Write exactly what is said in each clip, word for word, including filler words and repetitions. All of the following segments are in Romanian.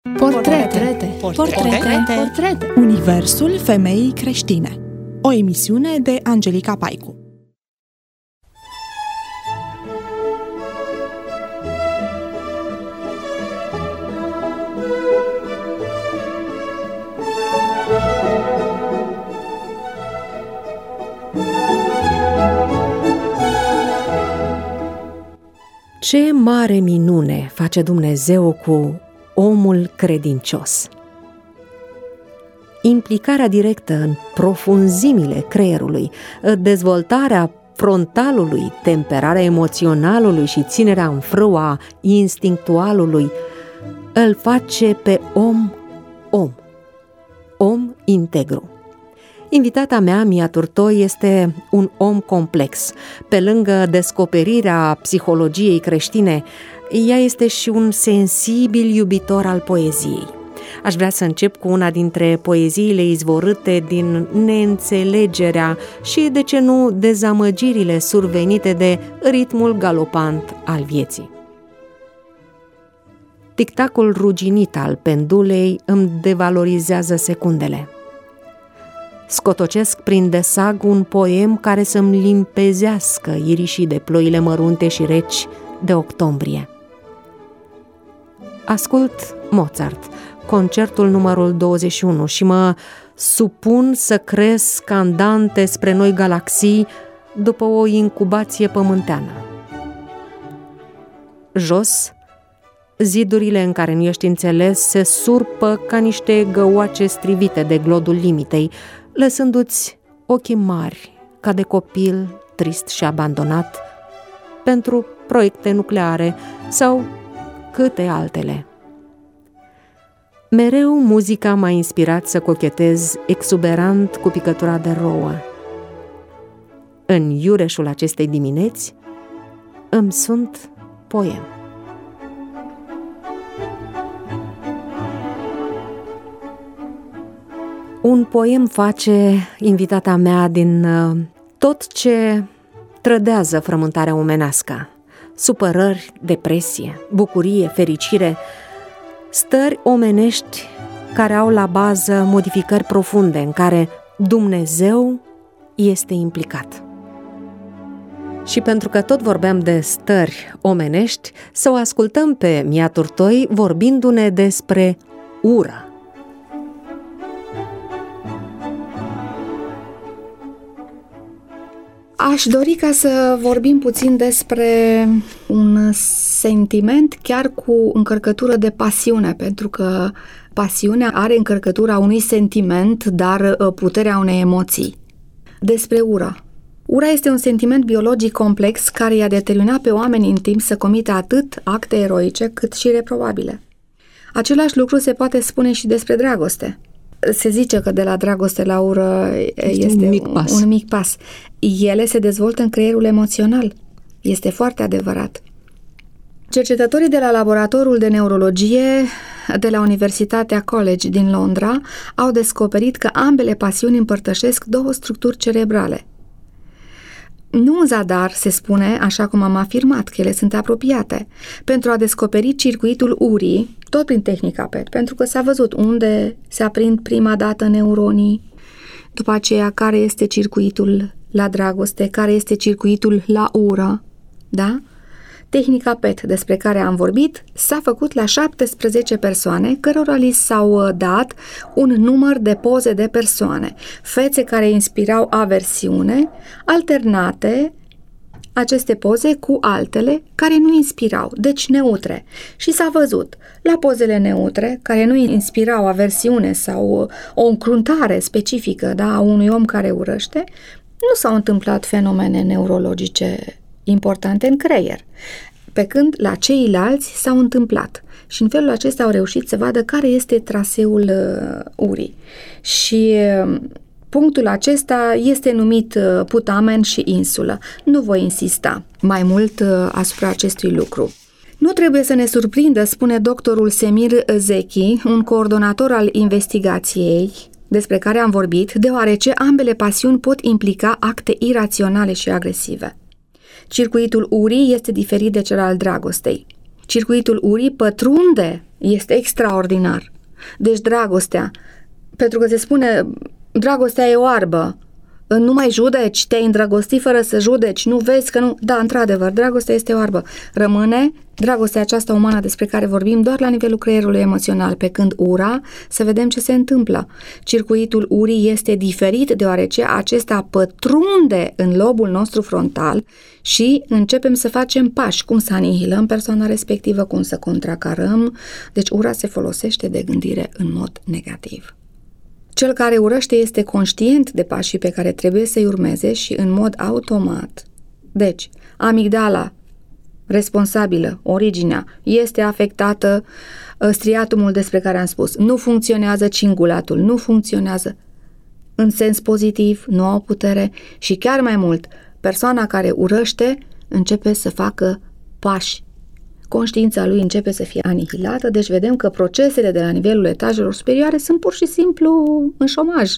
Portrete. Portrete. Portrete. Universul femeii creștine. O emisiune de Angelica Paicu. Ce mare minune face Dumnezeu cu omul credincios! Implicarea directă în profunzimile creierului, dezvoltarea frontalului, temperarea emoționalului și ținerea în frâu a instinctualului îl face pe om om, om integru. Invitata mea, Mia Turtoi, este un om complex. Pe lângă descoperirea psihologiei creștine, ea este și un sensibil iubitor al poeziei. Aș vrea să încep cu una dintre poeziile izvorâte din neînțelegerea și, de ce nu, dezamăgirile survenite de ritmul galopant al vieții. Tictacul ruginit al pendulei îmi devalorizează secundele. Scotocesc prin desag un poem care să-mi limpezească irișii de ploile mărunte și reci de octombrie. Ascult Mozart, concertul numărul douăzeci și unu, și mă supun să cresc andante spre noi galaxii după o incubație pământeană. Jos, zidurile în care nu ești înțeles se surpă ca niște găoace strivite de glodul limitei, lăsându-ți ochii mari, ca de copil trist și abandonat, pentru proiecte nucleare sau câte altele. Mereu muzica m-a inspirat să cochetez exuberant cu picătura de rouă. În iureșul acestei dimineți îmi sunt poem. Un poem face invitata mea din uh, tot ce trădează frământarea omenească. Supărări, depresie, bucurie, fericire, stări omenești care au la bază modificări profunde în care Dumnezeu este implicat. Și pentru că tot vorbeam de stări omenești, să o ascultăm pe Mia Turtoi vorbindu-ne despre ură. Aș dori ca să vorbim puțin despre un sentiment chiar cu încărcătură de pasiune, pentru că pasiunea are încărcătura unui sentiment, dar puterea unei emoții. Despre ura. Ura este un sentiment biologic complex care i-a determinat pe oameni în timp să comită atât acte eroice cât și reprobabile. Același lucru se poate spune și despre dragoste. Se zice că de la dragoste la ură este, este un, mic pas. un mic pas. Ele se dezvoltă în creierul emoțional. Este foarte adevărat. Cercetătorii de la laboratorul de neurologie de la Universitatea College din Londra au descoperit că ambele pasiuni împărtășesc două structuri cerebrale. Nu în zadar se spune, așa cum am afirmat, că ele sunt apropiate, pentru a descoperi circuitul urii, tot prin tehnica P E T, pentru că s-a văzut unde se aprind prima dată neuronii, după aceea care este circuitul la dragoste, care este circuitul la ură, da? Tehnica P E T, despre care am vorbit, s-a făcut la șaptesprezece persoane, cărora li s-au dat un număr de poze de persoane, fețe care inspirau aversiune, alternate aceste poze cu altele care nu inspirau, deci neutre. Și s-a văzut la pozele neutre, care nu inspirau aversiune sau o încruntare specifică, da, a unui om care urăște, nu s-au întâmplat fenomene neurologice importante în creier, pe când la ceilalți s-au întâmplat. Și în felul acesta au reușit să vadă care este traseul uh, urii. Și uh, punctul acesta este numit uh, putamen și insulă. Nu voi insista mai mult uh, asupra acestui lucru. Nu trebuie să ne surprindă, spune doctorul Semir Zeki, un coordonator al investigației despre care am vorbit, deoarece ambele pasiuni pot implica acte iraționale și agresive. Circuitul urii este diferit de cel al dragostei. Circuitul urii pătrunde, este extraordinar. Deci dragostea, pentru că se spune dragostea e oarbă, nu mai judeci, te-ai îndrăgostit fără să judeci, nu vezi că nu... Da, într-adevăr, dragostea este oarbă. Rămâne dragostea aceasta umană despre care vorbim doar la nivelul creierului emoțional, pe când ura, să vedem ce se întâmplă. Circuitul urii este diferit deoarece acesta pătrunde în lobul nostru frontal și începem să facem pași, cum să anihilăm persoana respectivă, cum să contracarăm. Deci ura se folosește de gândire în mod negativ. Cel care urăște este conștient de pașii pe care trebuie să-i urmeze și în mod automat. Deci, amigdala responsabilă, originea, este afectată, striatumul despre care am spus, nu funcționează cingulatul, nu funcționează în sens pozitiv, nu au putere și chiar mai mult, persoana care urăște începe să facă pași. Conștiința lui începe să fie anihilată, deci vedem că procesele de la nivelul etajelor superioare sunt pur și simplu în șomaj.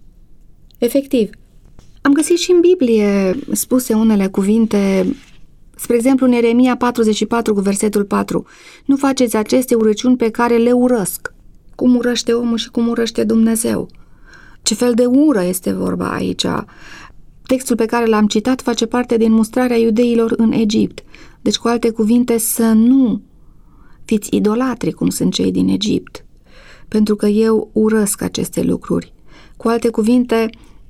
Efectiv. Am găsit și în Biblie spuse unele cuvinte, spre exemplu în Ieremia patruzeci și patru cu versetul patru, nu faceți aceste urăciuni pe care le urăsc. Cum urăște omul și cum urăște Dumnezeu. Ce fel de ură este vorba aici? Textul pe care l-am citat face parte din mustrarea iudeilor în Egipt. Deci, cu alte cuvinte, să nu fiți idolatri cum sunt cei din Egipt, pentru că eu urăsc aceste lucruri. Cu alte cuvinte,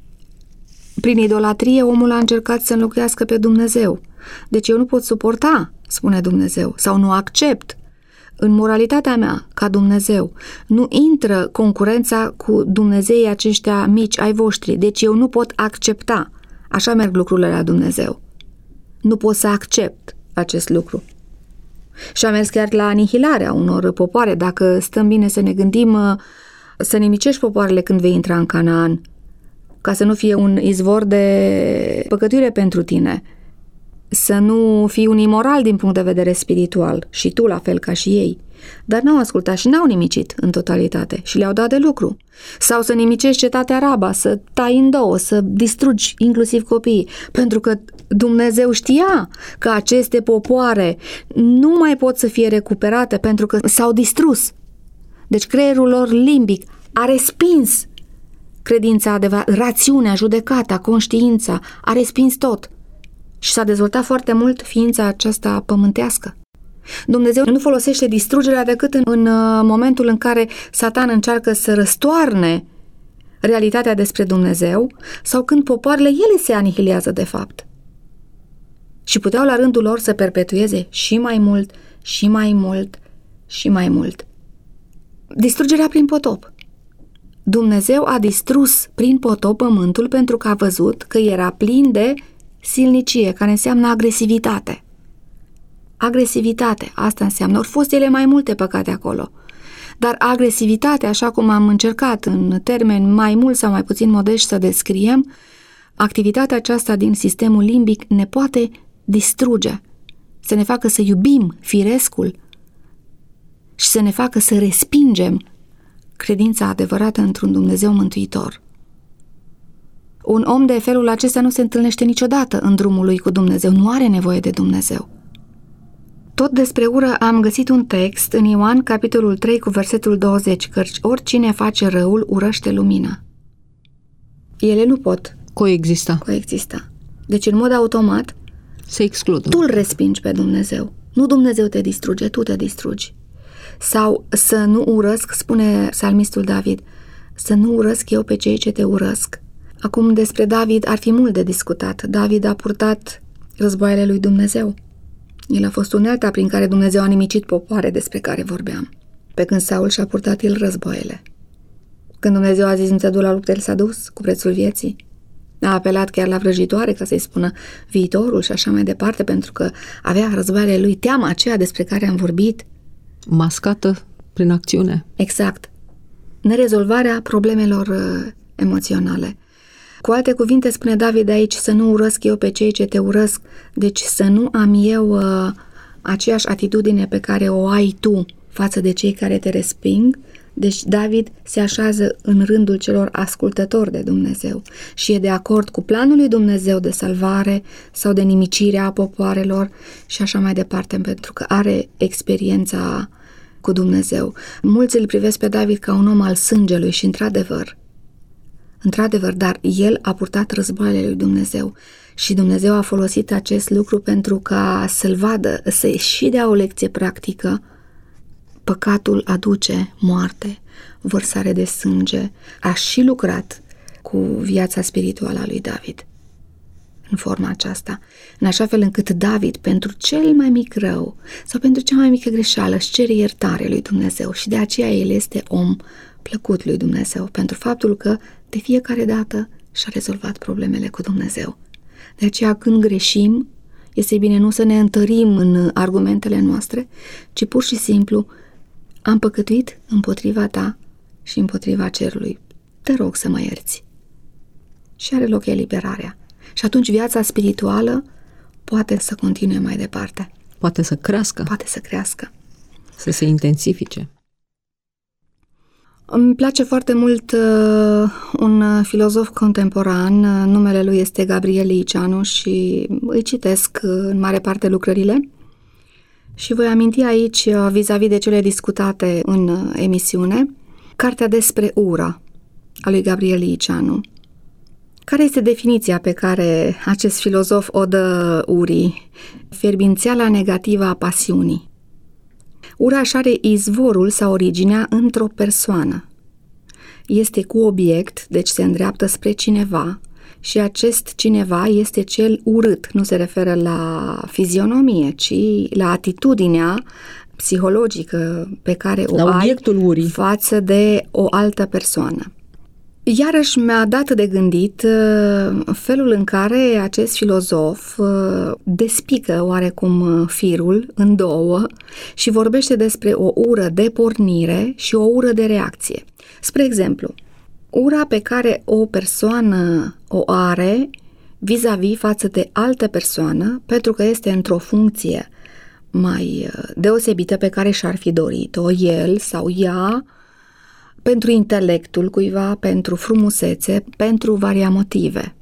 prin idolatrie omul a încercat să înlocuiască pe Dumnezeu. Deci eu nu pot suporta, spune Dumnezeu, sau nu accept. În moralitatea mea, ca Dumnezeu, nu intră concurența cu Dumnezeii aceștia mici ai voștri, deci eu nu pot accepta. Așa merg lucrurile la Dumnezeu. Nu pot să accept acest lucru. Și a mers chiar la anihilarea unor popoare. Dacă stăm bine să ne gândim, să nimicești popoarele când vei intra în Canaan, ca să nu fie un izvor de păcătuire pentru tine, să nu fii un imoral din punct de vedere spiritual, și tu la fel ca și ei. Dar n-au ascultat și n-au nimicit în totalitate și le-au dat de lucru. Sau să nimicești cetatea Raba, să tai în două, să distrugi inclusiv copiii, pentru că Dumnezeu știa că aceste popoare nu mai pot să fie recuperate pentru că s-au distrus. Deci creierul lor limbic a respins credința adevărată, rațiunea, judecata, conștiința, a respins tot. Și s-a dezvoltat foarte mult ființa aceasta pământească. Dumnezeu nu folosește distrugerea decât în, în momentul în care Satan încearcă să răstoarne realitatea despre Dumnezeu sau când popoarele ele se anihilează de fapt. Și puteau la rândul lor să perpetueze și mai mult, și mai mult, și mai mult. Distrugerea prin potop. Dumnezeu a distrus prin potop pământul pentru că a văzut că era plin de silnicie, care înseamnă agresivitate. Agresivitate, asta înseamnă. Au fost ele mai multe păcate acolo. Dar agresivitatea, așa cum am încercat în termeni mai mult sau mai puțin modești să descriem, activitatea aceasta din sistemul limbic ne poate distruge, să ne facă să iubim firescul și să ne facă să respingem credința adevărată într-un Dumnezeu mântuitor. Un om de felul acesta nu se întâlnește niciodată în drumul lui cu Dumnezeu, nu are nevoie de Dumnezeu. Tot despre ură am găsit un text în Ioan, capitolul trei, cu versetul douăzeci, căci oricine face răul urăște lumina. Ele nu pot coexista. coexista. Deci, în mod automat, se excludă. Tu îl respingi pe Dumnezeu. Nu Dumnezeu te distruge, tu te distrugi. Sau să nu urăsc, spune psalmistul David, să nu urăsc eu pe cei ce te urăsc. Acum, despre David ar fi mult de discutat. David a purtat războaiele lui Dumnezeu. El a fost unealta prin care Dumnezeu a nimicit popoare despre care vorbeam. Pe când Saul și-a purtat el războaiele. Când Dumnezeu a zis, nu te du la luptă, el s-a dus cu prețul vieții. A apelat chiar la vrăjitoare ca să-i spună viitorul și așa mai departe, pentru că avea războaiele lui, teama aceea despre care am vorbit. Mascată prin acțiune. Exact. Nerezolvarea problemelor uh, emoționale. Cu alte cuvinte, spune David aici, să nu urăsc eu pe cei ce te urăsc, deci să nu am eu uh, aceeași atitudine pe care o ai tu față de cei care te resping. Deci David se așează în rândul celor ascultători de Dumnezeu și e de acord cu planul lui Dumnezeu de salvare sau de nimicirea popoarelor și așa mai departe, pentru că are experiența cu Dumnezeu. Mulți îl privesc pe David ca un om al sângelui și într-adevăr, într-adevăr, dar el a purtat războaiele lui Dumnezeu și Dumnezeu a folosit acest lucru pentru ca să-l vadă, să și dea o lecție practică. Păcatul aduce moarte, vărsare de sânge. A și lucrat cu viața spirituală a lui David în forma aceasta, în așa fel încât David, pentru cel mai mic rău sau pentru cea mai mică greșeală, își cere iertare lui Dumnezeu și de aceea el este om plăcut lui Dumnezeu, pentru faptul că de fiecare dată și-a rezolvat problemele cu Dumnezeu. De aceea când greșim, este bine nu să ne întărim în argumentele noastre, ci pur și simplu am păcătuit împotriva ta și împotriva cerului. Te rog să mă ierți. Și are loc eliberarea. Și atunci viața spirituală poate să continue mai departe. Poate să crească. Poate să crească. Să se intensifice. Îmi place foarte mult uh, un filozof contemporan, uh, numele lui este Gabriel Liceanu și îi citesc uh, în mare parte lucrările. Și voi aminti aici, uh, vis-a-vis de cele discutate în uh, emisiune, cartea despre ură a lui Gabriel Liceanu. Care este definiția pe care acest filozof o dă urii? Fierbințeala negativă a pasiunii. Ura își are izvorul sau originea într-o persoană. Este cu obiect, deci se îndreaptă spre cineva și acest cineva este cel urât. Nu se referă la fizionomie, ci la atitudinea psihologică pe care o la obiectul ai urii față de o altă persoană. Iarăși mi-a dat de gândit uh, felul în care acest filozof uh, despică oarecum firul în două și vorbește despre o ură de pornire și o ură de reacție. Spre exemplu, ura pe care o persoană o are vis-a-vis față de altă persoană pentru că este într-o funcție mai deosebită pe care și-ar fi dorit-o el sau ea, pentru intelectul cuiva, pentru frumusețe, pentru varia motive.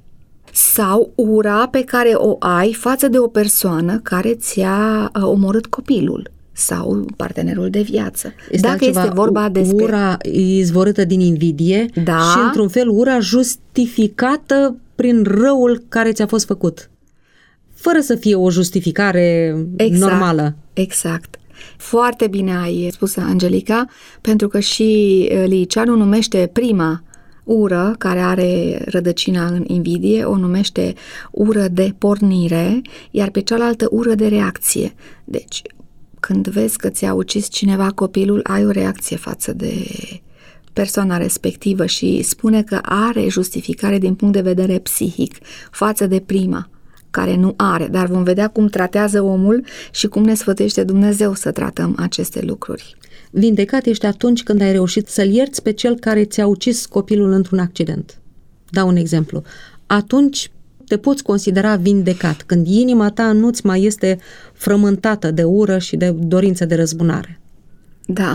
Sau ura pe care o ai față de o persoană care ți-a omorât copilul sau partenerul de viață. Este Dacă altceva, este vorba despre... ura izvorâtă din invidie da. Și într-un fel ura justificată prin răul care ți-a fost făcut. Fără să fie o justificare exact, normală. Exact. Foarte bine ai spus, Angelica, pentru că și Liceanu numește prima ură, care are rădăcina în invidie, o numește ură de pornire, iar pe cealaltă ură de reacție. Deci, când vezi că ți-a ucis cineva copilul, ai o reacție față de persoana respectivă și spune că are justificare din punct de vedere psihic față de prima, care nu are, dar vom vedea cum tratează omul și cum ne sfătuiește Dumnezeu să tratăm aceste lucruri. Vindecat ești atunci când ai reușit să-l ierți pe cel care ți-a ucis copilul într-un accident. Dau un exemplu. Atunci te poți considera vindecat, când inima ta nu-ți mai este frământată de ură și de dorință de răzbunare. Da.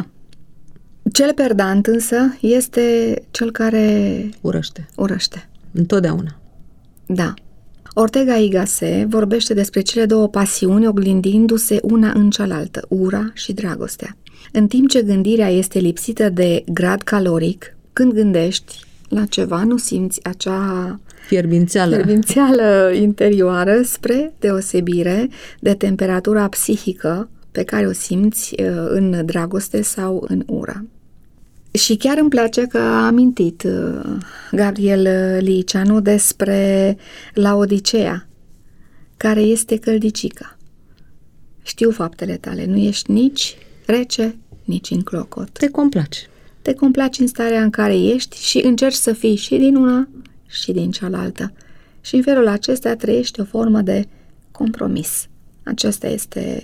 Cel perdant însă este cel care urăște. Urăște. Întotdeauna. Da. Ortega y Gasset vorbește despre cele două pasiuni oglindindu-se una în cealaltă, ura și dragostea. În timp ce gândirea este lipsită de grad caloric, când gândești la ceva, nu simți acea fierbințeală, fierbințeală interioară spre deosebire de temperatura psihică pe care o simți în dragoste sau în ură. Și chiar îmi place că a amintit Gabriel Liceanu despre Laodicea, care este căldicica. Știu faptele tale, nu ești nici rece, nici în clocot. Te complaci. Te complaci în starea în care ești și încerci să fii și din una și din cealaltă. Și în felul acesta trăiești o formă de compromis. Aceasta este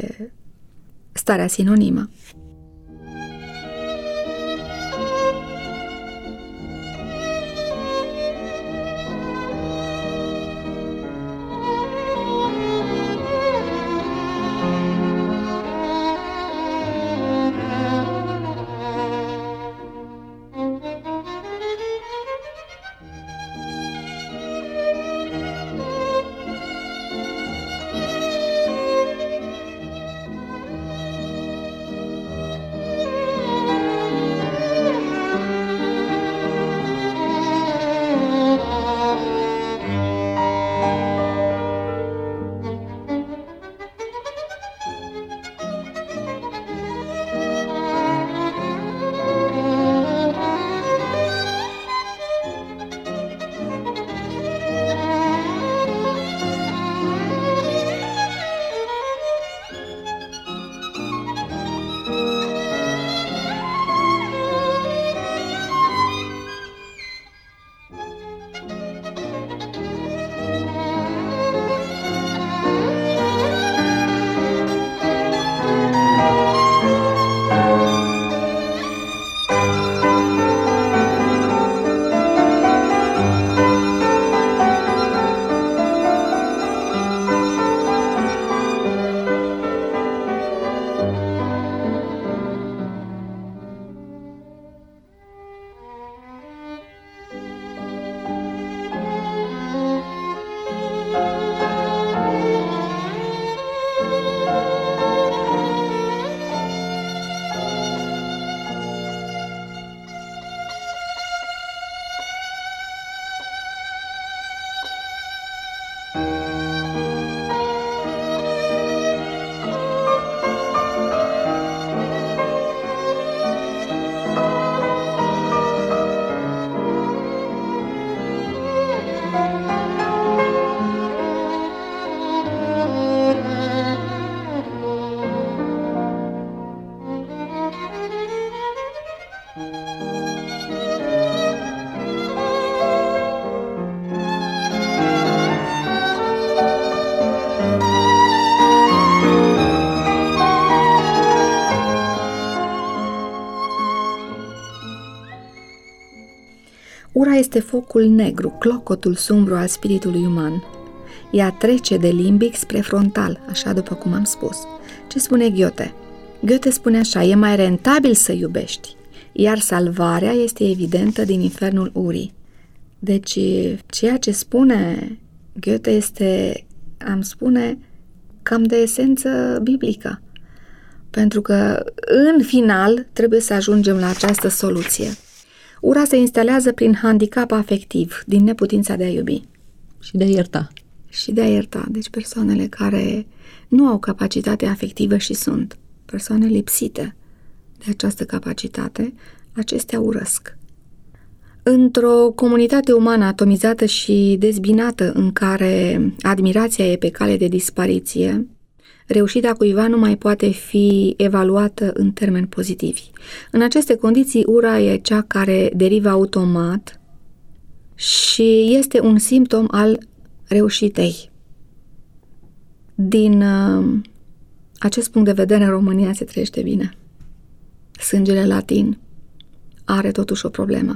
starea sinonimă. Ura este focul negru, clocotul sumbru al spiritului uman. Ea trece de limbic spre frontal, așa după cum am spus. Ce spune Goethe? Goethe spune așa: e mai rentabil să iubești, iar salvarea este evidentă din infernul urii. Deci, ceea ce spune Goethe este, am spune, cam de esență biblică. Pentru că, în final, trebuie să ajungem la această soluție. Ura se instalează prin handicap afectiv, din neputința de a iubi. Și de a ierta. Și de a ierta. Deci persoanele care nu au capacitate afectivă și sunt persoane lipsite de această capacitate, acestea urăsc. Într-o comunitate umană atomizată și dezbinată, în care admirația e pe cale de dispariție, reușita cuiva nu mai poate fi evaluată în termeni pozitivi. În aceste condiții, ura e cea care derivă automat și este un simptom al reușitei. Din uh, acest punct de vedere, în România se trăiește bine. Sângele latin are totuși o problemă.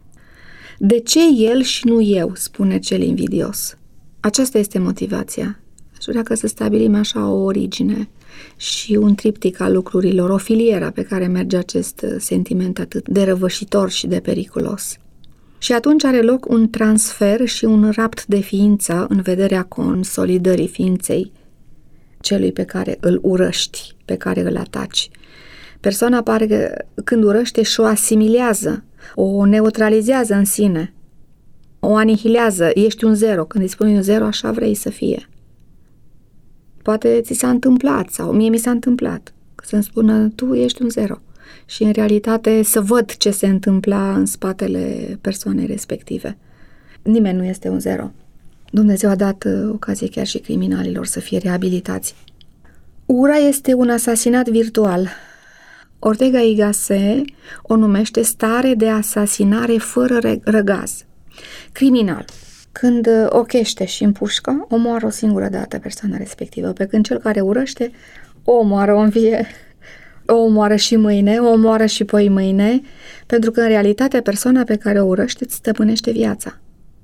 De ce el și nu eu, spune cel invidios? Aceasta este motivația. Aș vrea ca să stabilim așa o origine și un triptic al lucrurilor, o filieră pe care merge acest sentiment atât de răvășitor și de periculos. Și atunci are loc un transfer și un rapt de ființă în vederea consolidării ființei celui pe care îl urăști, pe care îl ataci. Persoana pare că când urăște și o asimilează, o neutralizează în sine, o anihilează, ești un zero. Când îi spui un zero, așa vrei să fie. Poate ți s-a întâmplat sau mie mi s-a întâmplat să-mi spună tu ești un zero și în realitate să văd ce se întâmpla în spatele persoanei respective. Nimeni nu este un zero. Dumnezeu a dat ocazie chiar și criminalilor să fie reabilitați. Ura este un asasinat virtual. Ortega y Gasset o numește stare de asasinare fără răgaz. Criminal, când ochește și împușcă, omoară o singură dată persoana respectivă, pe când cel care urăște o omoară, o învie, o omoară și mâine, o omoară și poi mâine, pentru că în realitate persoana pe care o urăște îți stăpânește viața.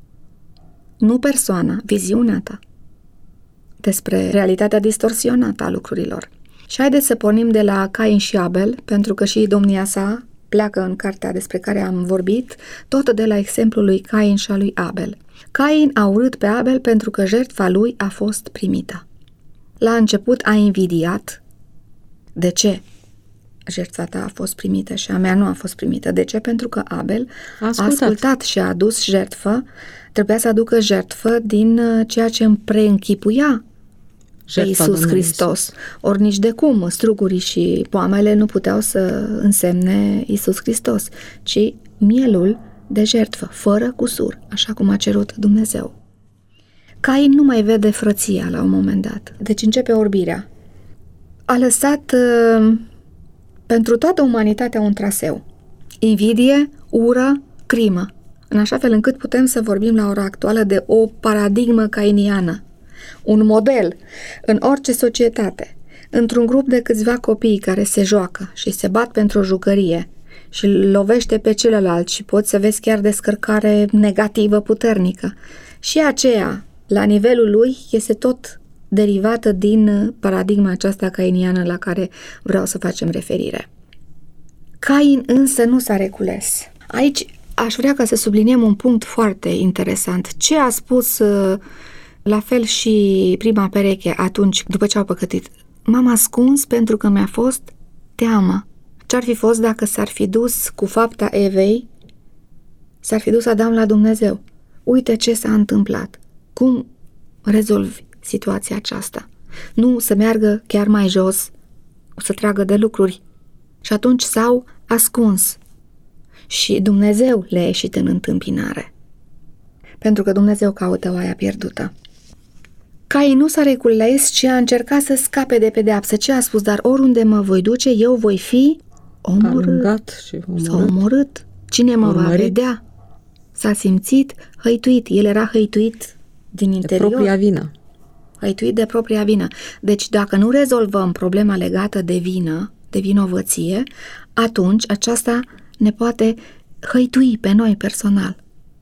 Nu persoana, viziunea ta despre realitatea distorsionată a lucrurilor. Și haideți să pornim de la Cain și Abel, pentru că și domnia sa pleacă în cartea despre care am vorbit, tot de la exemplul lui Cain și al lui Abel. Cain a urât pe Abel pentru că jertfa lui a fost primită. La început a invidiat. De ce? Jertfa ta a fost primită și a mea nu a fost primită. De ce? Pentru că Abel a ascultat, a ascultat și a adus jertfă. Trebuia să aducă jertfă din ceea ce îmi preînchipuia pe Iisus Hristos. Ori nici de cum strugurii și poamele nu puteau să însemne Iisus Hristos, ci mielul de jertfă, fără cusur, așa cum a cerut Dumnezeu. Cain nu mai vede frăția la un moment dat, deci începe orbirea. A lăsat uh, pentru toată umanitatea un traseu. Invidie, ură, crimă, în așa fel încât putem să vorbim la ora actuală de o paradigmă cainiană. Un model în orice societate, într-un grup de câțiva copii care se joacă și se bat pentru o jucărie și lovește pe celălalt și poți să vezi chiar descărcare negativă puternică. Și aceea, la nivelul lui, este tot derivată din paradigma aceasta cainiană la care vreau să facem referire. Cain însă nu s-a recules. Aici aș vrea ca să subliniem un punct foarte interesant. Ce a spus la fel și prima pereche atunci, după ce au păcătit? M-am ascuns pentru că mi-a fost teamă. Ce-ar fi fost dacă s-ar fi dus cu fapta Evei, s-ar fi dus Adam la Dumnezeu? Uite ce s-a întâmplat. Cum rezolvi situația aceasta? Nu să meargă chiar mai jos, să tragă de lucruri. Și atunci s-au ascuns. Și Dumnezeu le-a ieșit în întâmpinare. Pentru că Dumnezeu caută oaia pierdută. Cain nu s-a recules, ci a încercat să scape de pedeapsă. Ce a spus? Dar oriunde mă voi duce, eu voi fi omorât, și omorât. s-a omorât. Cine mă Urmărit. va vedea? S-a simțit hăituit. El era hăituit din De interior. propria vină. Hăituit de propria vină. Deci dacă nu rezolvăm problema legată de vină, de vinovăție, atunci aceasta ne poate hăitui pe noi personal.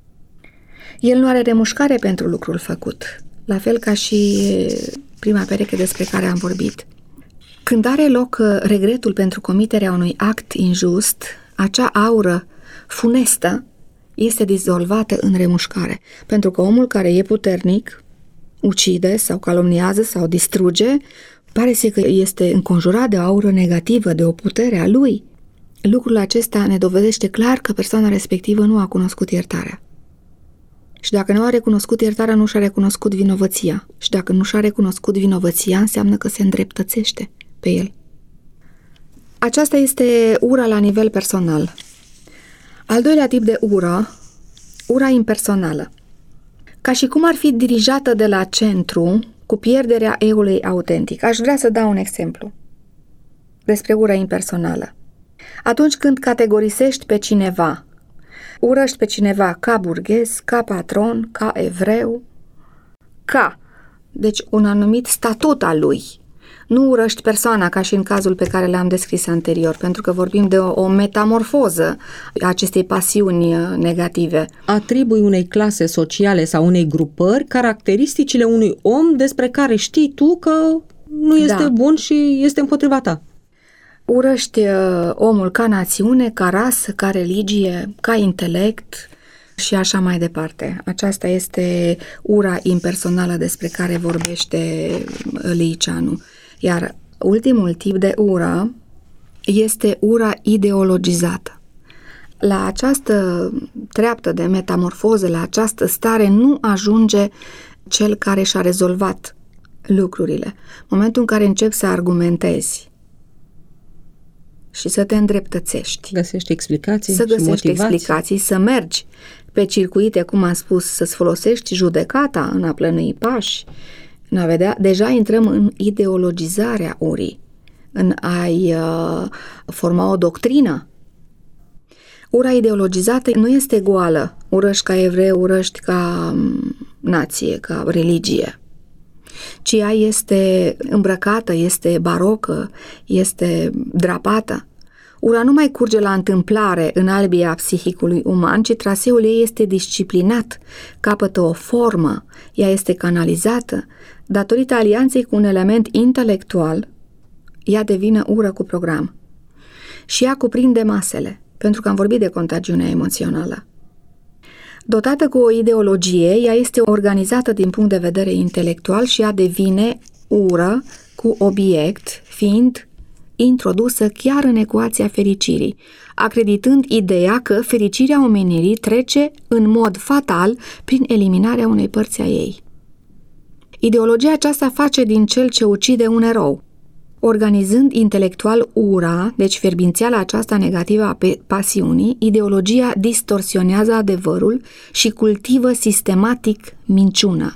El nu are remușcare pentru lucrul făcut, la fel ca și prima pereche despre care am vorbit. Când are loc regretul pentru comiterea unui act injust, acea aură funestă este dizolvată în remușcare, pentru că omul care e puternic ucide sau calomniază sau distruge, pare să că este înconjurat de o aură negativă, de o putere a lui. Lucrul acesta ne dovedește clar că persoana respectivă nu a cunoscut iertarea. Și dacă nu a recunoscut iertarea, nu și-a recunoscut vinovăția. Și dacă nu și-a recunoscut vinovăția, înseamnă că se îndreptățește pe el. Aceasta este ura la nivel personal. Al doilea tip de ură, ura impersonală. Ca și cum ar fi dirijată de la centru, cu pierderea eu-ului autentic. Aș vrea să dau un exemplu despre ura impersonală. Atunci când categorisești pe cineva, urăști pe cineva ca burghez, ca patron, ca evreu, ca, deci un anumit statut al lui. Nu urăști persoana ca și în cazul pe care l-am descris anterior, pentru că vorbim de o, o metamorfoză a acestei pasiuni negative. Atribui unei clase sociale sau unei grupări caracteristicile unui om despre care știi tu că nu este Da. bun și este împotriva ta. Urăști uh, omul ca națiune, ca rasă, ca religie, ca intelect și așa mai departe. Aceasta este ura impersonală despre care vorbește Liceanu. Iar ultimul tip de ură este ura ideologizată. La această treaptă de metamorfoză, la această stare, nu ajunge cel care și-a rezolvat lucrurile. În momentul în care începi să argumentezi și să te îndreptățești, Găsești explicații să și găsești motivații. explicații, să mergi pe circuite, cum am spus, să-ți folosești judecata în a plănui pași, în a vedea, deja intrăm în ideologizarea urii, în a-i uh, forma o doctrină. Ura ideologizată nu este goală, urăști ca evreu, urăști ca nație, ca religie, ci ea este îmbrăcată, este barocă, este drapată. Ura nu mai curge la întâmplare în albia psihicului uman, ci traseul ei este disciplinat, capătă o formă, ea este canalizată. Datorită alianței cu un element intelectual, ea devine ură cu program. Și ea cuprinde masele, pentru că am vorbit de contagiunea emoțională. Dotată cu o ideologie, ea este organizată din punct de vedere intelectual și ea devine ură cu obiect, fiind introdusă chiar în ecuația fericirii, acreditând ideea că fericirea omenirii trece în mod fatal prin eliminarea unei părți a ei. Ideologia aceasta face din cel ce ucide un erou, organizând intelectual ura, deci fierbințeala aceasta negativă a pasiunii, ideologia distorsionează adevărul și cultivă sistematic minciuna.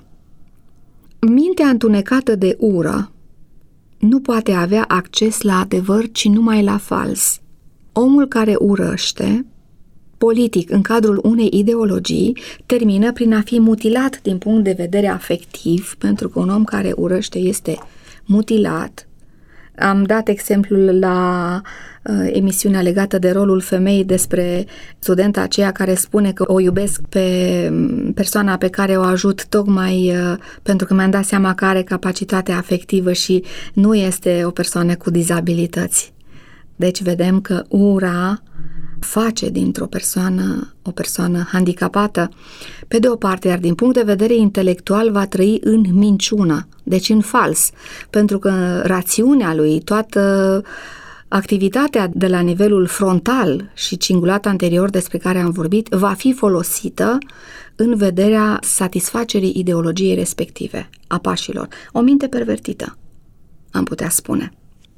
Mintea întunecată de ură nu poate avea acces la adevăr, ci numai la fals. Omul care urăște, politic în cadrul unei ideologii, termină prin a fi mutilat din punct de vedere afectiv, pentru că un om care urăște este mutilat. Am dat exemplul la uh, emisiunea legată de rolul femeii despre studenta aceea care spune că o iubesc pe persoana pe care o ajut tocmai uh, pentru că mi-am dat seama că are capacitate afectivă și nu este o persoană cu dizabilități. Deci vedem că ura face dintr-o persoană o persoană handicapată, pe de o parte, iar din punct de vedere intelectual va trăi în minciună, deci în fals, pentru că rațiunea lui, toată activitatea de la nivelul frontal și cingulat anterior despre care am vorbit, va fi folosită în vederea satisfacerii ideologiei respective, a pașilor. O minte pervertită, am putea spune.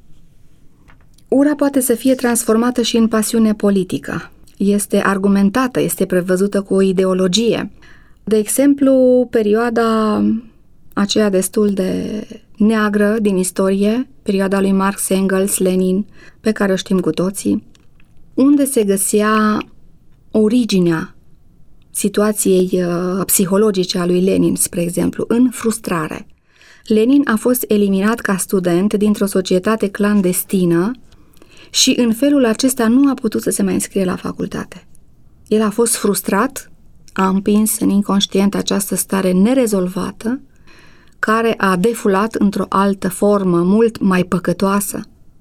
Ura poate să fie transformată și în pasiune politică. Este argumentată, este prevăzută cu o ideologie. De exemplu, perioada aceea destul de neagră din istorie, perioada lui Marx, Engels, Lenin, pe care o știm cu toții, unde se găsea originea situației uh, psihologice a lui Lenin, spre exemplu, în frustrare. Lenin a fost eliminat ca student dintr-o societate clandestină și în felul acesta nu a putut să se mai înscrie la facultate. El a fost frustrat, a împins în inconștient această stare nerezolvată, care a defulat într-o altă formă mult mai păcătoasă.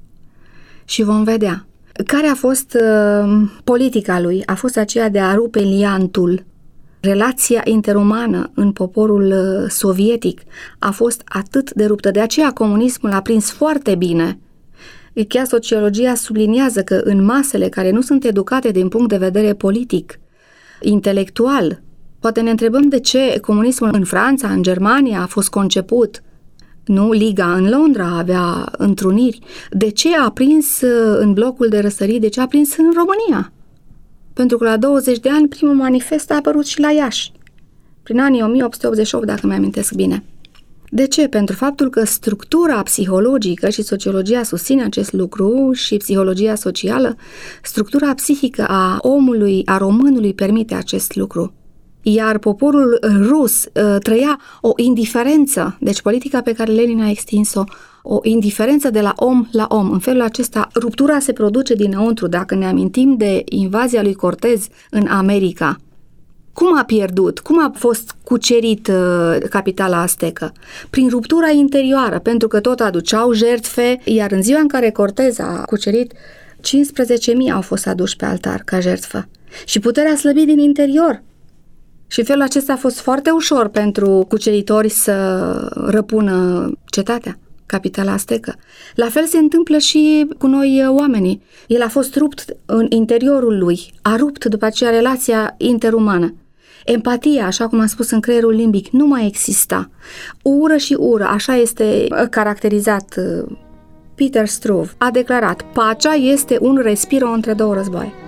Și vom vedea. Care a fost uh, politica lui? A fost aceea de a rupe liantul. Relația interumană în poporul uh, sovietic a fost atât de ruptă. De aceea comunismul a prins foarte bine. Chiar sociologia subliniază că în masele care nu sunt educate din punct de vedere politic, intelectual, poate ne întrebăm de ce comunismul în Franța, în Germania a fost conceput. Nu, Liga în Londra avea întruniri. De ce a prins în blocul de răsărit? De ce a prins în România? Pentru că la douăzeci de ani primul manifest a apărut și la Iași, prin anii o mie opt sute optzeci și opt, dacă mi-amintesc bine. De ce? Pentru faptul că structura psihologică și sociologia susține acest lucru și psihologia socială, structura psihică a omului, a românului permite acest lucru. Iar poporul rus uh, trăia o indiferență, deci politica pe care Lenin a extins-o, o indiferență de la om la om. În felul acesta, ruptura se produce dinăuntru. Dacă ne amintim de invazia lui Cortez în America, cum a pierdut? Cum a fost cucerit uh, capitala aztecă? Prin ruptura interioară, pentru că tot aduceau jertfe, iar în ziua în care Cortez a cucerit, cincisprezece mii au fost aduși pe altar ca jertfă. Și puterea a slăbit din interior. Și felul acesta a fost foarte ușor pentru cuceritori să răpună cetatea, capitala aztecă. La fel se întâmplă și cu noi oamenii. El a fost rupt în interiorul lui, a rupt după aceea relația interumană. Empatia, așa cum am spus în creierul limbic, nu mai exista. Ură și ură, așa este caracterizat. Peter Struve a declarat: pacea este un respiro între două războaie.